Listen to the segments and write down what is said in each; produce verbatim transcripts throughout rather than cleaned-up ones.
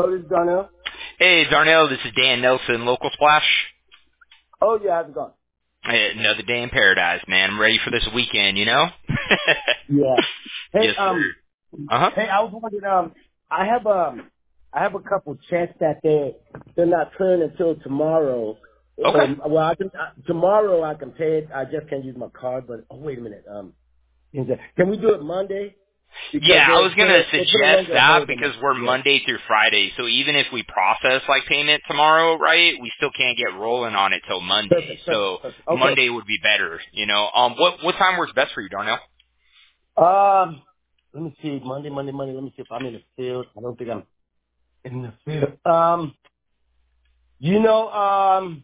Hello, this is Darnell. Hey, Darnell, this is Dan Nelson, Local Splash. Oh, yeah, how's it going? Hey, another day in paradise, man. I'm ready for this weekend, you know? Yeah. Hey, Yes, sir. um, Uh-huh. hey, I was wondering, um, I have, um, I have a couple checks that they they're not clearing until tomorrow. Okay. Um, well, I can, uh, tomorrow I can pay it. I just can't use my card, but, oh, wait a minute. Um, is it- can we do it Monday? Because Yeah, I they was put going to a, they put a suggest longer that hold on because it. we're Yeah. Monday through Friday, so even if we process, like, payment tomorrow, right, we still can't get rolling on it till Monday. Perfect, perfect, So perfect. Okay. Monday would be better, you know? Um, what, what time works best for you, Darnell? Um, let me see. Monday, Monday, Monday. Let me see if I'm in the field. I don't think I'm in the field. Um, you know, um,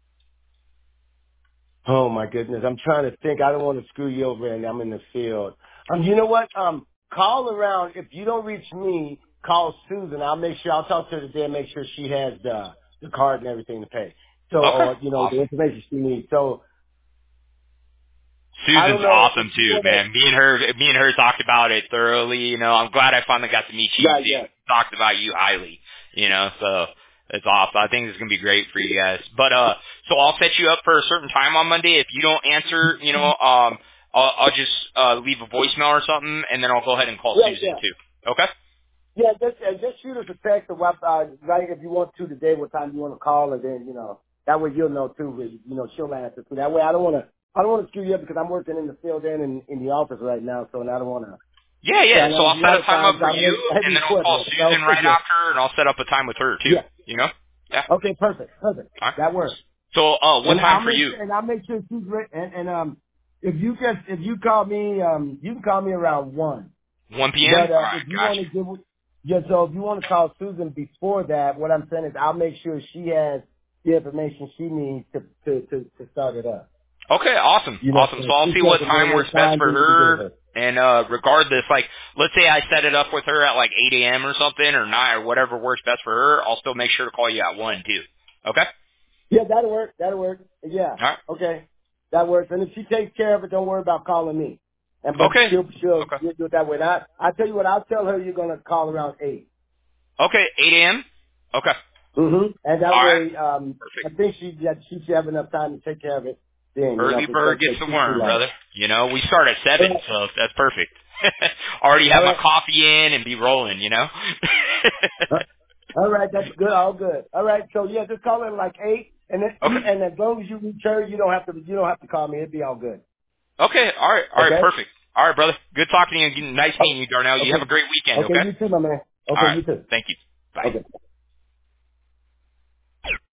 oh my goodness, I'm trying to think. I don't want to screw you over, and I'm in the field. Um, you know what? Um, call around. If you don't reach me, call Susan. I'll make sure. I'll talk to her today and make sure she has the the card and everything to pay. So, Okay. or you know, the Awesome. information she needs. So, I don't Susan's know if awesome you too, want to. man. Me and her, me and her talked about it thoroughly. You know, I'm glad I finally got to meet you. Yeah, She yeah, talked about you highly. You know, so it's awesome. I think it's gonna be great for you guys. But uh, so I'll set you up for a certain time on Monday. If you don't answer, you know, um, I'll, I'll just uh leave a voicemail or something, and then I'll go ahead and call yeah, Susan yeah. too. Okay. Yeah, just uh, just shoot us a text or what, uh, right if you want to today, what time you want to call, and then you know that way you'll know too. With, you know, she'll answer too. That way, I don't want to I don't want to screw you up because I'm working in the field and in in the office right now, so and I don't want to. Yeah, Yeah, yeah. and So a I'll set lot a of time up times for I'm you, heavy, heavy and then I'll call equipment. Susan So right yeah, after, and I'll set up a time with her too. yeah. You know. Yeah. Okay, perfect, perfect. All right. That works. So uh, what And time I'll for make you? sure and I'll make sure she's re- and and um if you just if you call me um you can call me around one. one p.m. But All uh, right, if you want gotcha. to give, yeah, so if you want to call Susan before that, what I'm saying is I'll make sure she has the information she needs to to to, to start it up. Okay, awesome, You know, awesome. so So I'll she see what doesn't know time what works best time for we need to get her. her. And uh regardless, like let's say I set it up with her at like eight a.m. or something, or nine, or whatever works best for her. I'll still make sure to call you at one too. Okay. Yeah, that'll work. That'll work. Yeah. All right. Okay. That works. And if she takes care of it, don't worry about calling me. And but Okay. she'll she'll, Okay. she'll do it that way. And I I tell you what, I'll tell her you're gonna call around eight. Okay. eight a.m. Okay. Mm-hmm. And that All right. way, um, I Perfect. think she yeah, she should have enough time to take care of it. Then you know, Early if it bird doesn't gets take the too too worm, long. brother. You know, we start at All seven, right. so that's perfect. Already All have my right. coffee in and be rolling. You know. Uh, All right, that's good. All good. All right, so yeah, just call it like eight, and then Okay. and as long as you reach her, you don't have to you don't have to call me. It'd be all good. Okay. All right. All right. Okay. Perfect. All right, brother. Good talking to you. Nice Oh, meeting you, Darnell. You have a okay. great weekend. Okay, Okay. you too, my man. All Okay, right. you too. Thank you. Bye. Okay.